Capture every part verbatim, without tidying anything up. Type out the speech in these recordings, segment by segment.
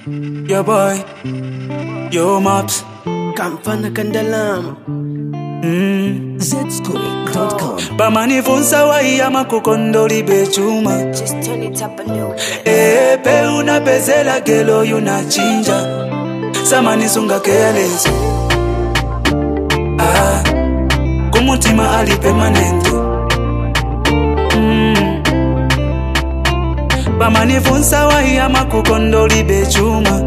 Yo boy, yo maps. Kampana Kandalam. Mm. Zscoop dot com. Bamani funsa wa iyama kukondoli bechuma. Just turn it up a little bit. Eh, pe una bezela gelo yunachinja. Samani sunga careless. Ah, kumutima ali permanent. Mm. Bamani funsa wa iyama kukondoli bechuma.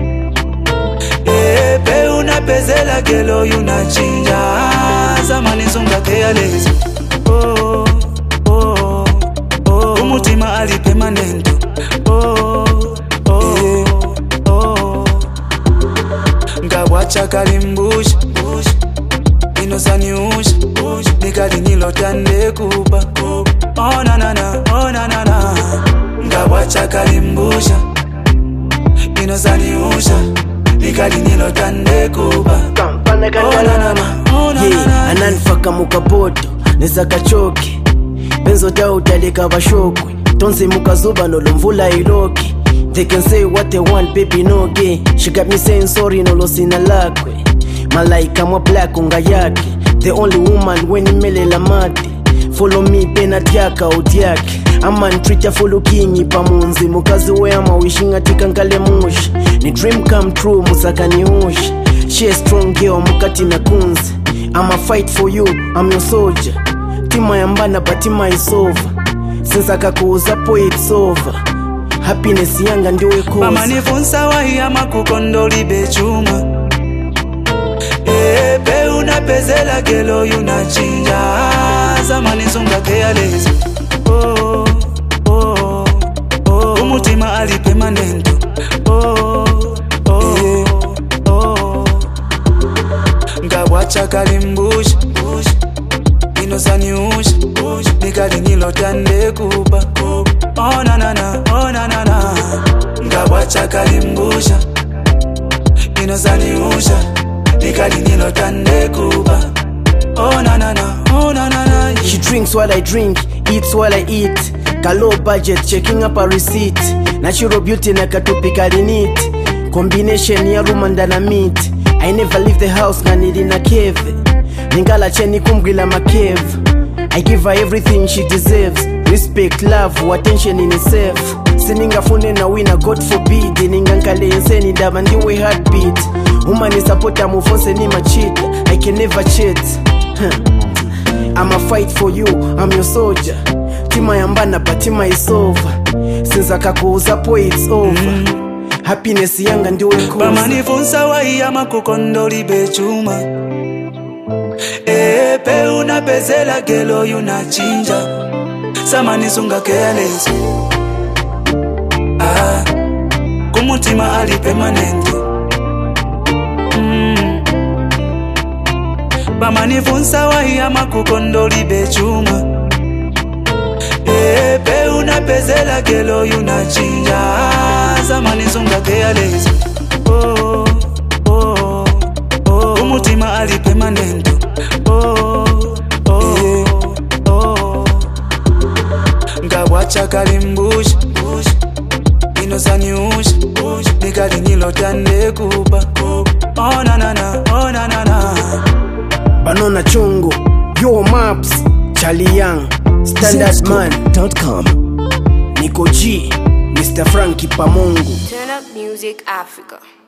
Eh, pe una bezela gelo yunachinja. Samani sunga careless. Oh, oh, oh. Umutima ali permanent. Oh, oh, oh. Ngawacha kalimbush, bush. Inosani ush, bush. Nikali nilotande kuba. Oh na na na, oh na na na. Ngawacha kalimbusha. Inosani usha. Nikali nilotande kuba. Kampana Kandalam. Yeah, ananifaka mukapoto nesaka choke benzo dao taleka bashokwe tonse mukazuba nolomvula iloki. They can say what they want, baby no gay. She got me saying sorry no sina lakwe. Malaika mwa black unga yake. The only woman when imelela mate. Follow me pena tiaka utiake. Ama ntricha follow kinyi pamunzi. Mukazi we ama wishinga tika nkale mushi. Ni dream come true musaka ni ushi. She a strong girl mukati na kunzi. I'ma fight for you, I'm your soldier. Tima yambana but tima is over. Since akakuuza po it's over. Happiness yanga ndiwe kosa. Mama nifunsa wa iyama kukondoli bechuma. Eh, pe una bezela gelo yunachinja. Zamani sunga careless. Oh, oh, oh. Umutima ali permanent. Oh, oh, oh. Ngawacha kalimbush, bush. Inosani ush, bush. Nikali nilotande kuba. Oh na na na, oh na na na. Ngawacha kalimbusha. Inosani usha. Nikali nilotande kuba. Oh na na na, oh na na na. She drinks while I drink, eats while I eat. Ka low budget, checking up a receipt. Natural beauty na katupika linit. Combination ya rumanda na meat. I never leave the house na nili na cave. Ningala cheni kumgila makeve. I give her everything she deserves. Respect, love, attention in itself. Sininga fune na wina, God forbid. Ningankale inseni daba ndiwe heartbeat. Umani supporta mufonse ni machita. I can never cheat. I'ma fight for you, I'm your soldier. Tima yambana but tima is over. Since akakuuza po it's over. Mm. Happiness yanga ndiwe kosa. Bamani funsa wa iyama kukondoli bechuma. Eh, pe una bezela gelo yunachinja. Samani sunga careless. Ah, kumutima ali permanent. Mm. Bamani funsa wa iyama kukondoli bechuma. Eh, pe una bezela gelo yunachinja. Samani sunga careless. Oh, oh, oh. Umutima ali permanent. Oh, oh, oh. Ngawacha kalimbush, bush. Inosani ush, bush. Nikali nilotande kuba. Oh na na na, oh na na na. Banona chungu, yo maps, Charlie Young, Standard Man dot com. Nico G, Mister Frankie Pamungu. Turn up music Africa.